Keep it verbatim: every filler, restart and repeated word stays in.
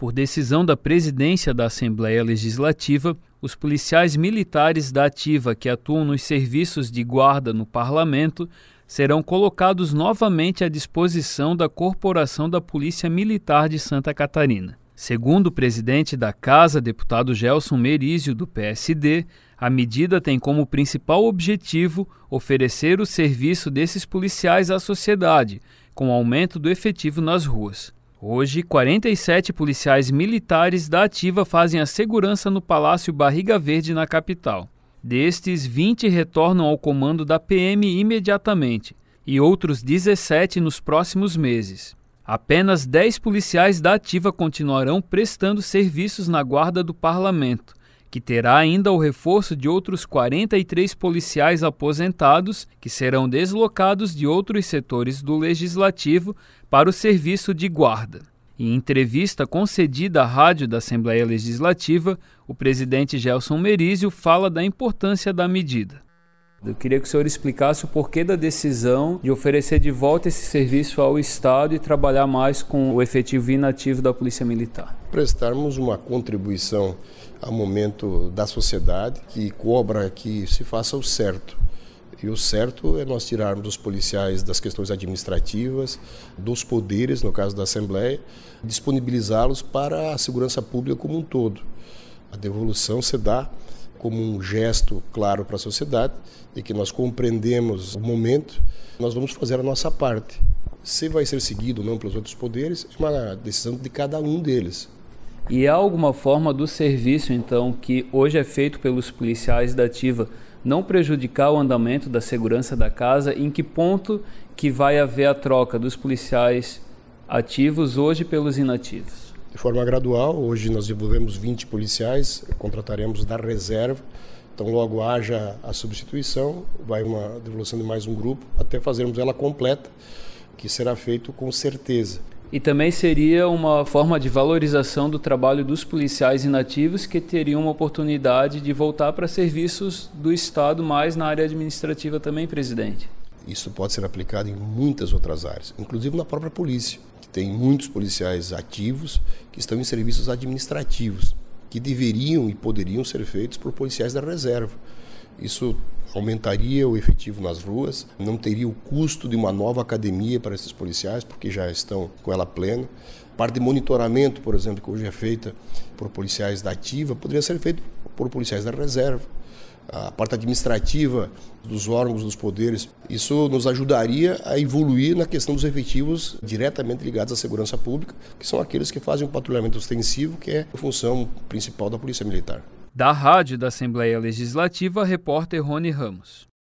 Por decisão da presidência da Assembleia Legislativa, os policiais militares da Ativa que atuam nos serviços de guarda no Parlamento serão colocados novamente à disposição da Corporação da Polícia Militar de Santa Catarina. Segundo o presidente da Casa, deputado Gelson Merizio, do P S D, a medida tem como principal objetivo oferecer o serviço desses policiais à sociedade, com aumento do efetivo nas ruas. Hoje, quarenta e sete policiais militares da Ativa fazem a segurança no Palácio Barriga Verde, na capital. Destes, vinte retornam ao comando da P M imediatamente e outros dezessete nos próximos meses. Apenas dez policiais da Ativa continuarão prestando serviços na guarda do Parlamento, que terá ainda o reforço de outros quarenta e três policiais aposentados que serão deslocados de outros setores do Legislativo para o serviço de guarda. Em entrevista concedida à rádio da Assembleia Legislativa, o presidente Gelson Merizio fala da importância da medida. Eu queria que o senhor explicasse o porquê da decisão de oferecer de volta esse serviço ao Estado e trabalhar mais com o efetivo inativo da Polícia Militar. Prestarmos uma contribuição ao momento da sociedade que cobra que se faça o certo. E o certo é nós tirarmos os policiais das questões administrativas, dos poderes, no caso da Assembleia, disponibilizá-los para a segurança pública como um todo. A devolução se dá como um gesto claro para a sociedade e que nós compreendemos o momento, nós vamos fazer a nossa parte. Se vai ser seguido ou não pelos outros poderes, é uma decisão de cada um deles. E há alguma forma do serviço, então, que hoje é feito pelos policiais da Ativa, não prejudicar o andamento da segurança da casa? Em que ponto que vai haver a troca dos policiais ativos hoje pelos inativos? De forma gradual, hoje nós desenvolvemos vinte policiais, contrataremos da reserva, então logo haja a substituição, vai uma devolução de mais um grupo, até fazermos ela completa, que será feito com certeza. E também seria uma forma de valorização do trabalho dos policiais inativos que teriam uma oportunidade de voltar para serviços do Estado, mais na área administrativa também, presidente? Isso pode ser aplicado em muitas outras áreas, inclusive na própria polícia, que tem muitos policiais ativos que estão em serviços administrativos, que deveriam e poderiam ser feitos por policiais da reserva. Isso aumentaria o efetivo nas ruas, não teria o custo de uma nova academia para esses policiais, porque já estão com ela plena. A parte de monitoramento, por exemplo, que hoje é feita por policiais da Ativa, poderia ser feita por policiais da reserva. A parte administrativa dos órgãos, dos poderes, isso nos ajudaria a evoluir na questão dos efetivos diretamente ligados à segurança pública, que são aqueles que fazem o patrulhamento ostensivo, que é a função principal da Polícia Militar. Da rádio da Assembleia Legislativa, repórter Rony Ramos.